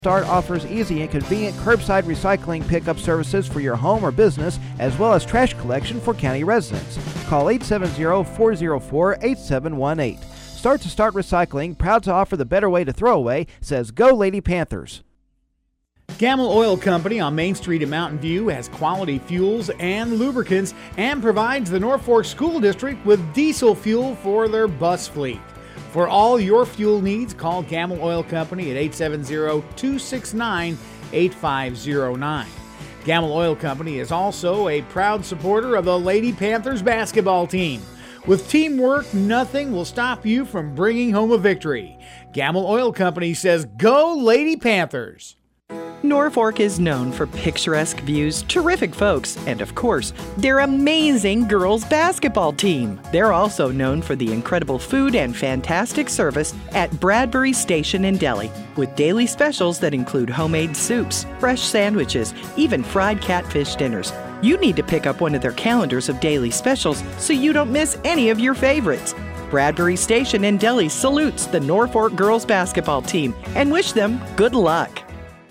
Start offers easy and convenient curbside recycling pickup services for your home or business, as well as trash collection for county residents. Call 870-404-8718. Start Recycling, proud to offer the better way to throw away, says Go Lady Panthers. Gamble Oil Company on Main Street in Mountain View has quality fuels and lubricants and provides the Norfolk School District with diesel fuel for their bus fleet. For all your fuel needs, call Gamble Oil Company at 870-269-8509. Gamble Oil Company is also a proud supporter of the Lady Panthers basketball team. With teamwork, nothing will stop you from bringing home a victory. Gamble Oil Company says, Go Lady Panthers! Norfolk is known for picturesque views, terrific folks, and of course, their amazing girls basketball team. They're also known for the incredible food and fantastic service at Bradbury Station and Deli, with daily specials that include homemade soups, fresh sandwiches, even fried catfish dinners. You need to pick up one of their calendars of daily specials so you don't miss any of your favorites. Bradbury Station and Deli salutes the Norfolk girls basketball team and wish them good luck.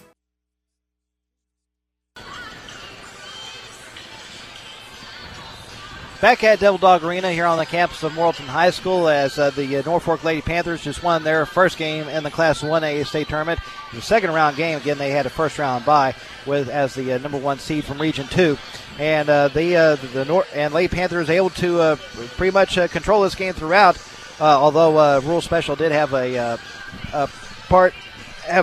Back at Devil Dog Arena here on the campus of Morrilton High School as the Norfolk Lady Panthers just won their first game in the Class 1A state tournament. The second round game, again, they had a first round bye as the number one seed from Region 2. And Lady Panthers able to pretty much control this game throughout, although Rural Special did have a part in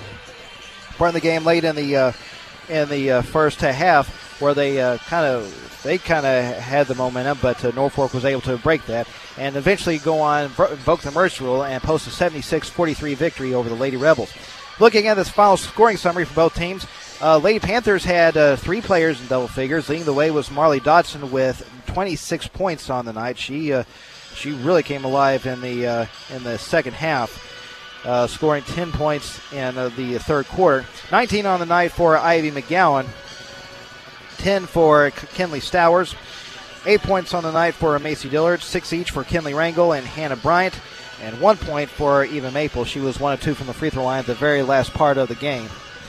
the game late in the first half, where they kind of had the momentum, but Norfolk was able to break that and eventually go on, invoke the mercy rule, and post a 76-43 victory over the Lady Rebels. Looking at this final scoring summary for both teams, Lady Panthers had three players in double figures. Leading the way was Marley Dodson with 26 points on the night. She really came alive in the second half. Scoring 10 points in the third quarter. 19 on the night for Ivy McGowan. 10 for Kinley Stowers. 8 points on the night for Macy Dillard. 6 each for Kinley Rangel and Hannah Bryant. And 1 point for Eva Maple. She was 1 of 2 from the free throw line at the very last part of the game.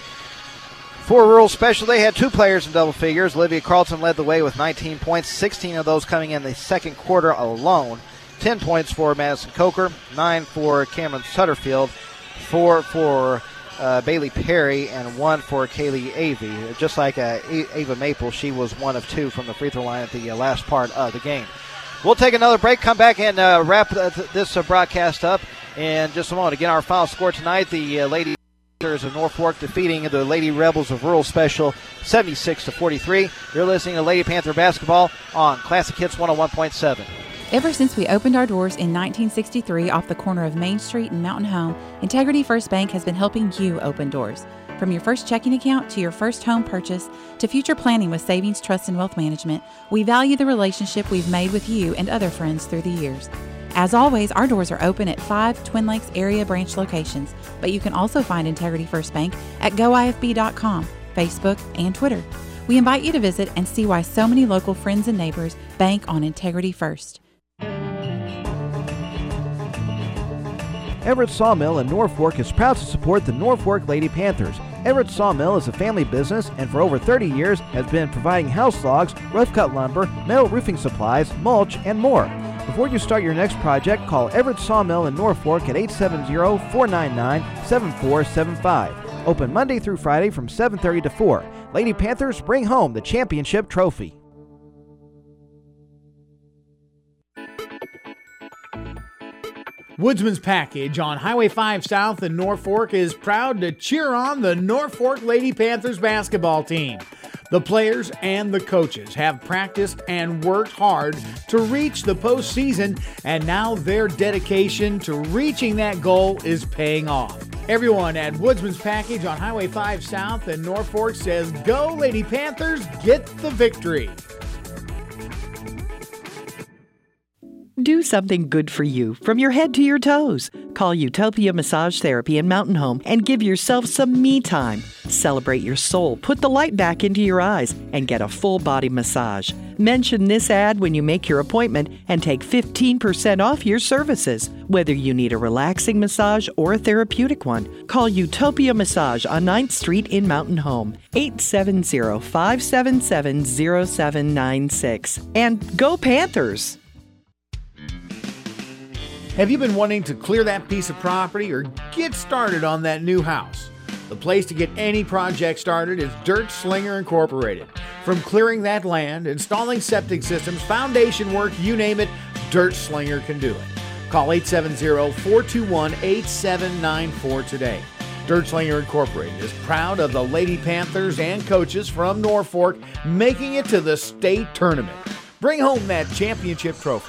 For Rural Special, they had two players in double figures. Olivia Carlton led the way with 19 points, 16 of those coming in the second quarter alone. 10 points for Madison Coker, 9 for Cameron Sutterfield, 4 for Bailey Perry, and 1 for Kaylee Avey. Just like Ava Maple, she was 1 of 2 from the free throw line at the last part of the game. We'll take another break, come back and wrap this broadcast up in just a moment. Again, our final score tonight, the Lady Panthers of Norfolk defeating the Lady Rebels of Rural Special 76-43. You're listening to Lady Panther Basketball on Classic Hits 101.7. Ever since we opened our doors in 1963 off the corner of Main Street and Mountain Home, Integrity First Bank has been helping you open doors. From your first checking account to your first home purchase to future planning with savings, trust, and wealth management, we value the relationship we've made with you and other friends through the years. As always, our doors are open at 5 Twin Lakes area branch locations, but you can also find Integrity First Bank at goifb.com, Facebook, and Twitter. We invite you to visit and see why so many local friends and neighbors bank on Integrity First. Everett Sawmill in Norfolk is proud to support the Norfolk Lady Panthers. Everett Sawmill is a family business and for over 30 years has been providing house logs, rough cut lumber, metal roofing supplies, mulch, and more. Before you start your next project, call Everett Sawmill in Norfolk at 870-499-7475. Open Monday through Friday from 7:30 to 4. Lady Panthers, bring home the championship trophy. Woodsman's Package on Highway 5 South in Norfolk is proud to cheer on the Norfolk Lady Panthers basketball team. The players and the coaches have practiced and worked hard to reach the postseason, and now their dedication to reaching that goal is paying off. Everyone at Woodsman's Package on Highway 5 South in Norfolk says, "Go Lady Panthers, get the victory." Do something good for you from your head to your toes. Call Utopia Massage Therapy in Mountain Home and give yourself some me time. Celebrate your soul, put the light back into your eyes, and get a full body massage. Mention this ad when you make your appointment and take 15% off your services. Whether you need a relaxing massage or a therapeutic one, call Utopia Massage on 9th Street in Mountain Home, 870-577-0796. And go Panthers! Have you been wanting to clear that piece of property or get started on that new house? The place to get any project started is Dirt Slinger Incorporated. From clearing that land, installing septic systems, foundation work, you name it, Dirt Slinger can do it. Call 870-421-8794 today. Dirt Slinger Incorporated is proud of the Lady Panthers and coaches from Norfolk making it to the state tournament. Bring home that championship trophy.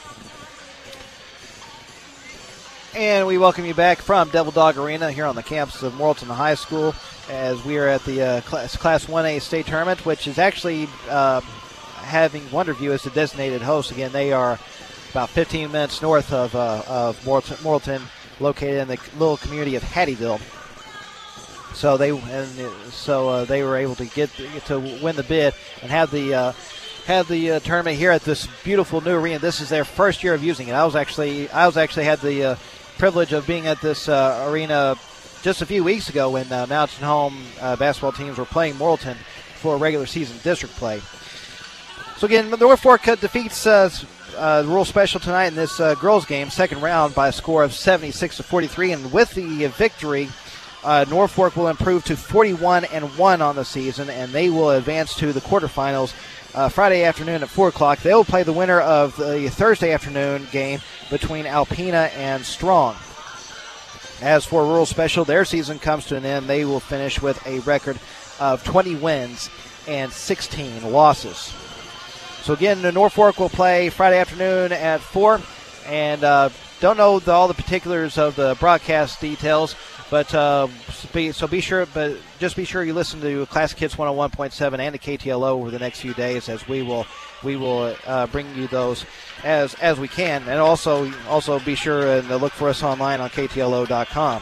And we welcome you back from Devil Dog Arena here on the campus of Morrilton High School as we are at the Class 1A state tournament, which is actually having Wonderview as the designated host. Again, they are about 15 minutes north of Morrilton, located in the little community of Hattieville. So they were able to get to win the bid and have the tournament here at this beautiful new arena. This is their first year of using it. I was actually had the privilege of being at this arena just a few weeks ago when Mountain Home basketball teams were playing Morrilton for regular season district play. So again, Norfolk defeats the Rural Special tonight in this girls game, second round, by a score of 76-43. And with the victory, Norfolk will improve to 41-1 on the season, and they will advance to the quarterfinals Friday afternoon at 4 o'clock. They will play the winner of the Thursday afternoon game between Alpena and Strong. As for Rural Special, their season comes to an end. They will finish with a record of 20 wins and 16 losses. So again, Norfolk will play Friday afternoon at 4, and don't know all the particulars of the broadcast details, but be sure you listen to Classic Hits 101.7 and the KTLO over the next few days, as we will bring you those as we can, and also be sure and look for us online on KTLO.com.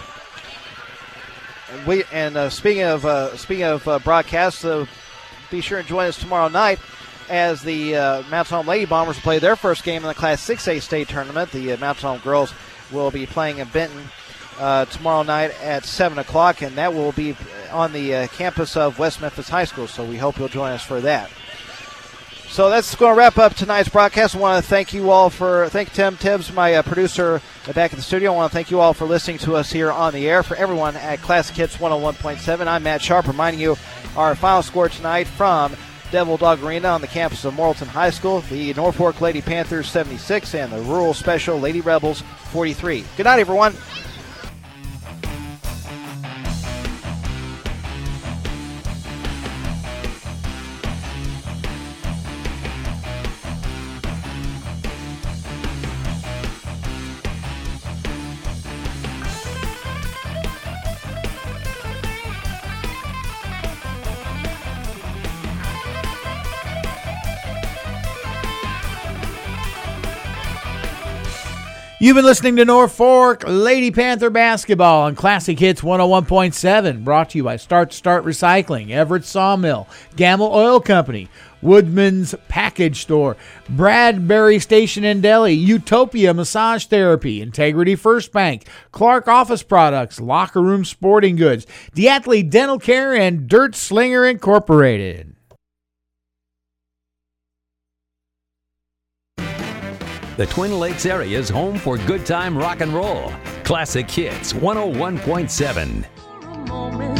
Speaking of broadcasts, be sure and join us tomorrow night as the Mountain Home Lady Bombers play their first game in the Class 6A state tournament. The Mountain Home girls will be playing in Benton tomorrow night at 7 o'clock, and that will be on the campus of West Memphis High School, so we hope you'll join us for that. So that's going to wrap up tonight's broadcast. I want to thank Tim Tibbs, my producer back in the studio. I want to thank you all for listening to us here on the air. For everyone at Classic Hits 101.7, I'm Matt Sharp, reminding you our final score tonight from Devil Dog Arena on the campus of Morrilton High School: the Norfolk Lady Panthers 76 and the Rural Special Lady Rebels 43. Good night, everyone. You've been listening to Norfolk Lady Panther basketball on Classic Hits 101.7, brought to you by Start to Start Recycling, Everett Sawmill, Gamble Oil Company, Woodman's Package Store, Bradbury Station and Deli, Utopia Massage Therapy, Integrity First Bank, Clark Office Products, Locker Room Sporting Goods, Diatley Dental Care, and Dirt Slinger Incorporated. The Twin Lakes area is home for good time rock and roll. Classic Hits 101.7.